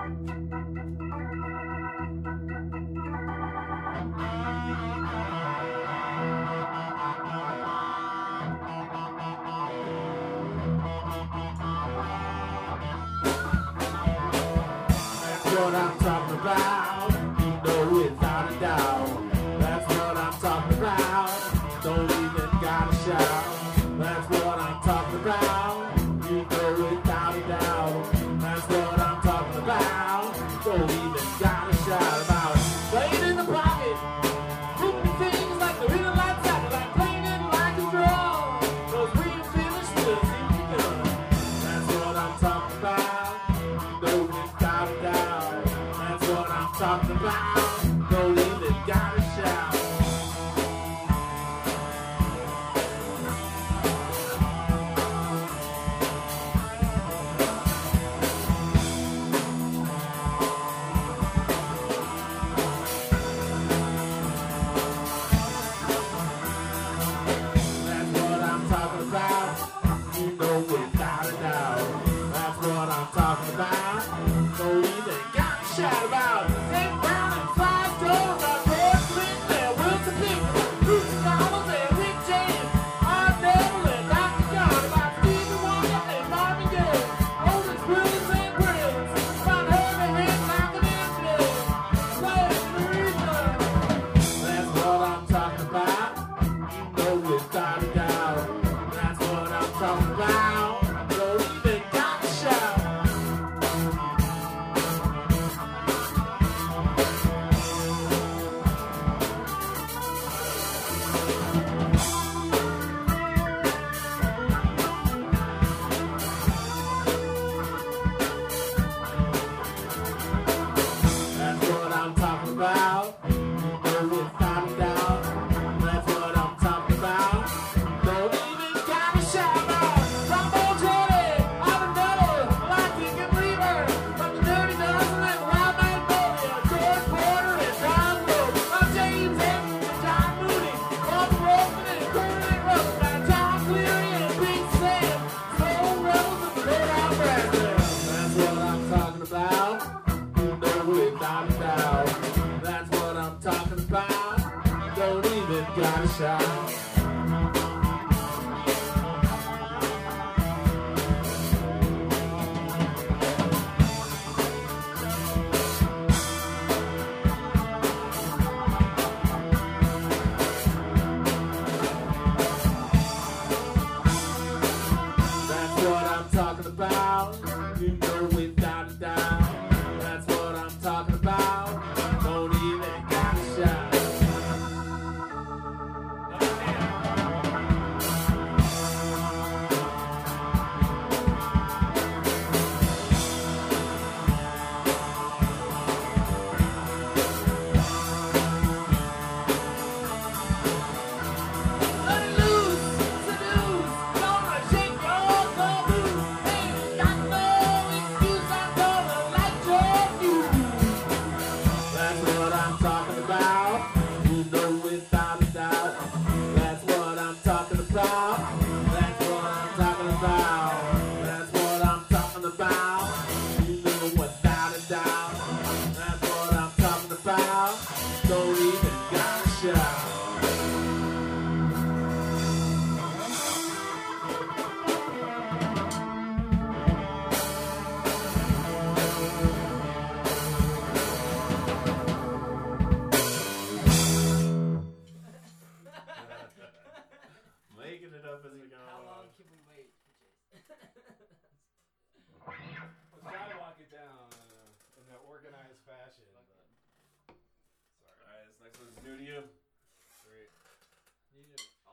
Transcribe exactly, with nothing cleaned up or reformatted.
What I'm talking about, you know without a doubt. That's what I'm talking about, don't even gotta shout. That's what I'm talking about, you know without a doubt. That's what I'm talking about, don't even gotta shout about it. Playing in the pocket, moving things like the rhythm like that, like playing it like a drum. Cause we ain't finished till it's begun. That's what I'm talking about, you know without a doubt. That's what I'm talking about, don't even gotta shout. That's what I'm talking about, you know without a doubt. That's what I'm talking about, don't even gotta shout about it. Take Brown and five doors, our George Clinton and Wilson Pickett, Bruce Thomas and Rick James, Art Devil and Doctor John, about Stevie Wonder and Marvin Gaye, Otis Willis and Prince, about Herbie Hancock and Eminem, playing the reason. That's what I'm talking about, you know without a doubt. That's what I'm talking about, don't even gotta shout. That's what I'm talking about, you know without a doubt. That's what I'm talking about, don't even gotta shout about. Trombone Johnny, Ivan Dudley, Lockheed and Reaver, from the Dirty Dozen and Wild Magnolia, George Porter and John Wood, from James Evans and John Mooney, Bob Rosen and Kermit Russell, and John Cleary and Big Sam, Soul Rebels and the Lord Out Bradley. That's what I'm talking about, you know without a doubt. That's what I'm talking about, don't even gotta shout. That's what I'm talking about, you know without a doubt. That's what I'm talking about, don't even gotta shout. Let it loose, seduce, gonna shake your caboose. Ain't got no excuse, I'm gonna light your fuse. That's what I'm talking about, you know without a doubt. That's what I'm talking about, that's what I'm talking about. That's what I'm talking about, you know without a doubt. That's what I'm talking about, don't even gotta shout. Making it up as we go. How long can we wait for Jason? Let's try to walk it down uh, in an organized fashion. But... Sorry. Alright, this next one's new to you.